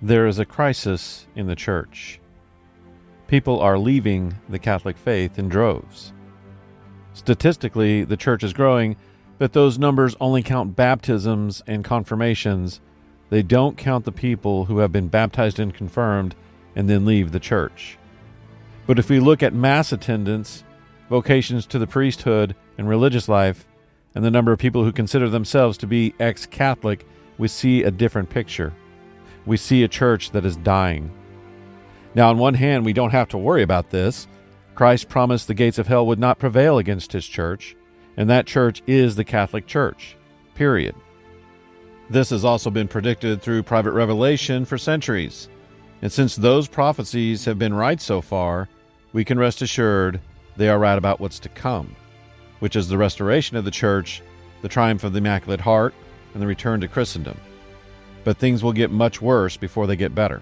There is a crisis in the church. People are leaving the Catholic faith in droves. Statistically, the church is growing, but those numbers only count baptisms and confirmations. They don't count the people who have been baptized and confirmed and then leave the church. But if we look at mass attendance, vocations to the priesthood and religious life, and the number of people who consider themselves to be ex-Catholic, we see a different picture. We see a church that is dying. Now, on one hand, we don't have to worry about this. Christ promised the gates of hell would not prevail against his church, and that church is the Catholic Church, period. This has also been predicted through private revelation for centuries. And since those prophecies have been right so far, we can rest assured they are right about what's to come, which is the restoration of the church, the triumph of the Immaculate Heart, and the return to Christendom. But things will get much worse before they get better.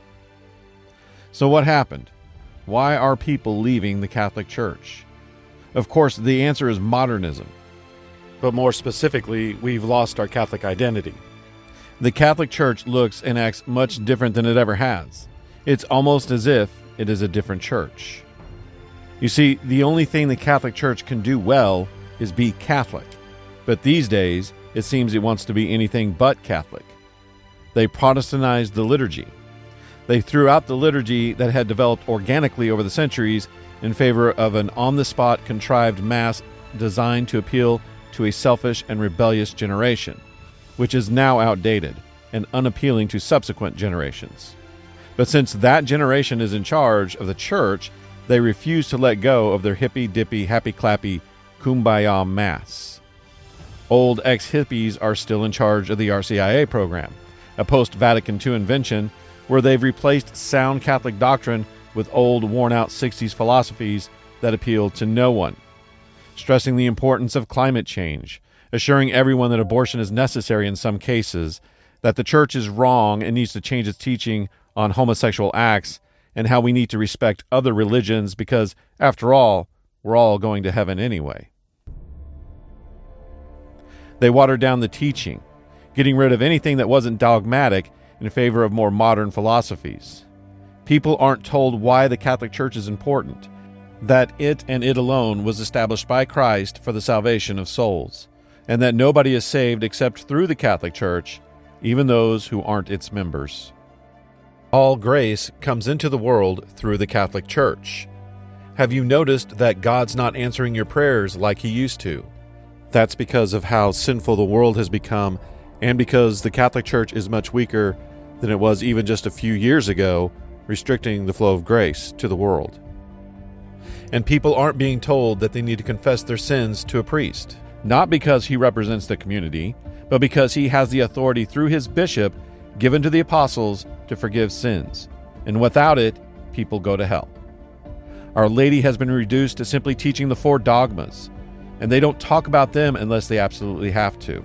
So what happened? Why are people leaving the Catholic Church? Of course, the answer is modernism. But more specifically, we've lost our Catholic identity. The Catholic Church looks and acts much different than it ever has. It's almost as if it is a different church. You see, the only thing the Catholic Church can do well is be Catholic. But these days, it seems it wants to be anything but Catholic. They Protestantized the liturgy. They threw out the liturgy that had developed organically over the centuries in favor of an on-the-spot contrived mass designed to appeal to a selfish and rebellious generation, which is now outdated and unappealing to subsequent generations. But since that generation is in charge of the church, they refuse to let go of their hippy-dippy, happy-clappy, kumbaya mass. Old ex-hippies are still in charge of the RCIA program, a post-Vatican II invention where they've replaced sound Catholic doctrine with old, worn-out 60s philosophies that appeal to no one, stressing the importance of climate change, assuring everyone that abortion is necessary in some cases, that the church is wrong and needs to change its teaching on homosexual acts, and how we need to respect other religions because, after all, we're all going to heaven anyway. They watered down the teaching, getting rid of anything that wasn't dogmatic in favor of more modern philosophies. People aren't told why the Catholic Church is important, that it and it alone was established by Christ for the salvation of souls, and that nobody is saved except through the Catholic Church, even those who aren't its members. All grace comes into the world through the Catholic Church. Have you noticed that God's not answering your prayers like he used to? That's because of how sinful the world has become, and because the Catholic Church is much weaker than it was even just a few years ago, restricting the flow of grace to the world. And people aren't being told that they need to confess their sins to a priest, not because he represents the community, but because he has the authority through his bishop given to the apostles to forgive sins, and without it, people go to hell. Our Lady has been reduced to simply teaching the 4 dogmas, and they don't talk about them unless they absolutely have to.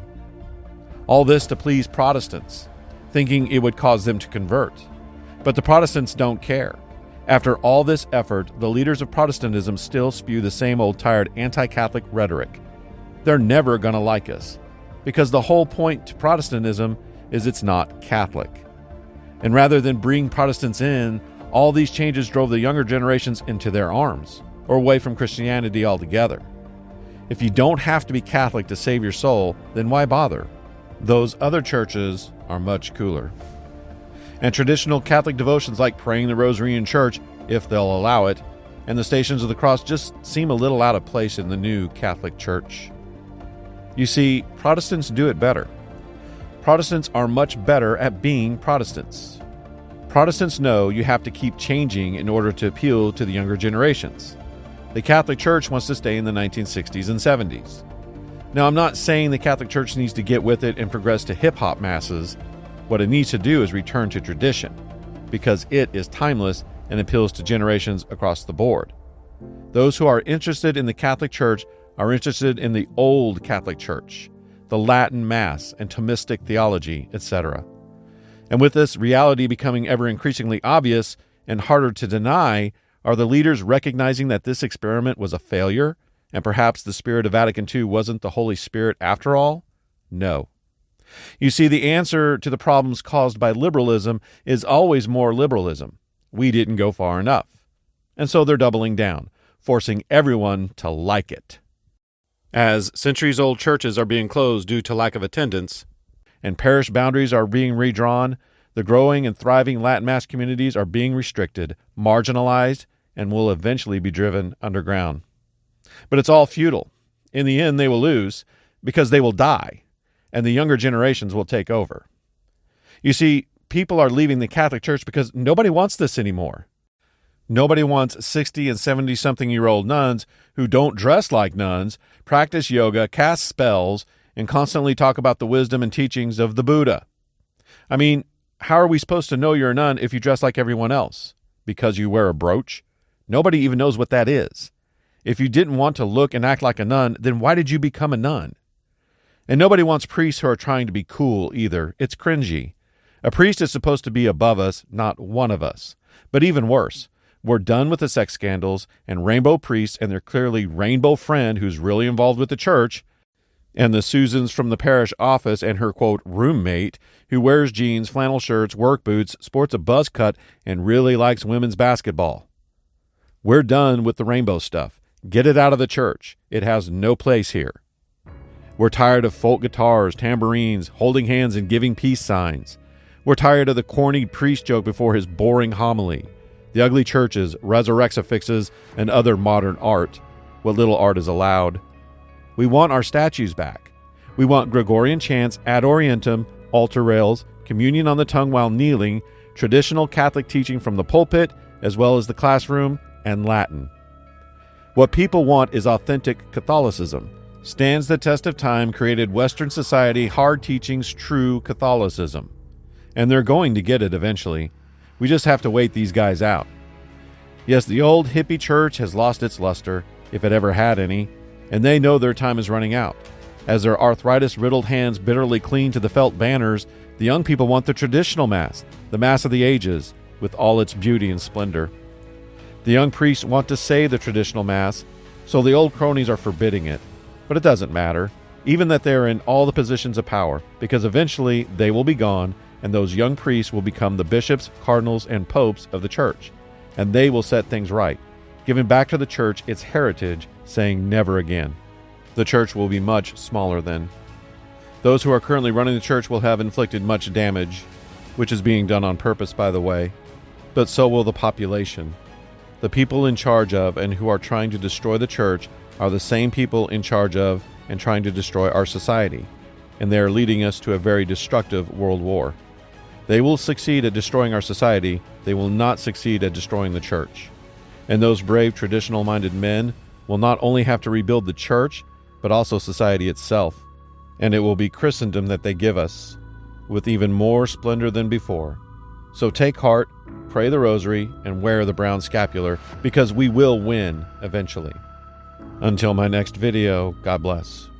All this to please Protestants, thinking it would cause them to convert. But the Protestants don't care. After all this effort, the leaders of Protestantism still spew the same old tired anti-Catholic rhetoric. They're never going to like us, because the whole point to Protestantism is it's not Catholic. And rather than bring Protestants in, all these changes drove the younger generations into their arms, or away from Christianity altogether. If you don't have to be Catholic to save your soul, then why bother? Those other churches are much cooler. And traditional Catholic devotions like praying the Rosary in church, if they'll allow it, and the Stations of the Cross just seem a little out of place in the new Catholic Church. You see, Protestants do it better. Protestants are much better at being Protestants. Protestants know you have to keep changing in order to appeal to the younger generations. The Catholic Church wants to stay in the 1960s and 70s. Now, I'm not saying the Catholic Church needs to get with it and progress to hip-hop masses. What it needs to do is return to tradition, because it is timeless and appeals to generations across the board. Those who are interested in the Catholic Church are interested in the old Catholic Church, the Latin Mass and Thomistic theology, etc. And with this reality becoming ever increasingly obvious and harder to deny, are the leaders recognizing that this experiment was a failure, and perhaps the spirit of Vatican II wasn't the Holy Spirit after all? No. You see, the answer to the problems caused by liberalism is always more liberalism. We didn't go far enough. And so they're doubling down, forcing everyone to like it. As centuries-old churches are being closed due to lack of attendance, and parish boundaries are being redrawn, the growing and thriving Latin Mass communities are being restricted, marginalized, and will eventually be driven underground. But it's all futile. In the end, they will lose because they will die, and the younger generations will take over. You see, people are leaving the Catholic Church because nobody wants this anymore. Nobody wants 60 and 70-something-year-old nuns who don't dress like nuns, practice yoga, cast spells, and constantly talk about the wisdom and teachings of the Buddha. I mean, how are we supposed to know you're a nun if you dress like everyone else? Because you wear a brooch? Nobody even knows what that is. If you didn't want to look and act like a nun, then why did you become a nun? And nobody wants priests who are trying to be cool either. It's cringy. A priest is supposed to be above us, not one of us. But even worse, we're done with the sex scandals and rainbow priests and their clearly rainbow friend who's really involved with the church, and the Susans from the parish office and her, quote, roommate who wears jeans, flannel shirts, work boots, sports a buzz cut, and really likes women's basketball. We're done with the rainbow stuff. Get it out of the church. It has no place here. We're tired of folk guitars, tambourines, holding hands and giving peace signs. We're tired of the corny priest joke before his boring homily, the ugly churches, resurrexifixes, and other modern art, what little art is allowed. We want our statues back. We want Gregorian chants ad orientem, altar rails, communion on the tongue while kneeling, traditional Catholic teaching from the pulpit, as well as the classroom, and Latin. What people want is authentic Catholicism. Stands the test of time, created Western society, hard teachings, true Catholicism. And they're going to get it eventually. We just have to wait these guys out. Yes, the old hippie church has lost its luster, if it ever had any, and they know their time is running out. As their arthritis-riddled hands bitterly cling to the felt banners, the young people want the traditional Mass, the Mass of the ages, with all its beauty and splendor. The young priests want to say the traditional Mass, so the old cronies are forbidding it. But it doesn't matter, even that they're in all the positions of power, because eventually they will be gone, and those young priests will become the bishops, cardinals, and popes of the church, and they will set things right, giving back to the church its heritage, saying never again. The church will be much smaller then. Those who are currently running the church will have inflicted much damage, which is being done on purpose, by the way, but so will the population. The people in charge of and who are trying to destroy the church are the same people in charge of and trying to destroy our society, and they are leading us to a very destructive world war. They will succeed at destroying our society. They will not succeed at destroying the church. And those brave, traditional-minded men will not only have to rebuild the church, but also society itself. And it will be Christendom that they give us, with even more splendor than before. So take heart, pray the rosary, and wear the brown scapular, because we will win eventually. Until my next video, God bless.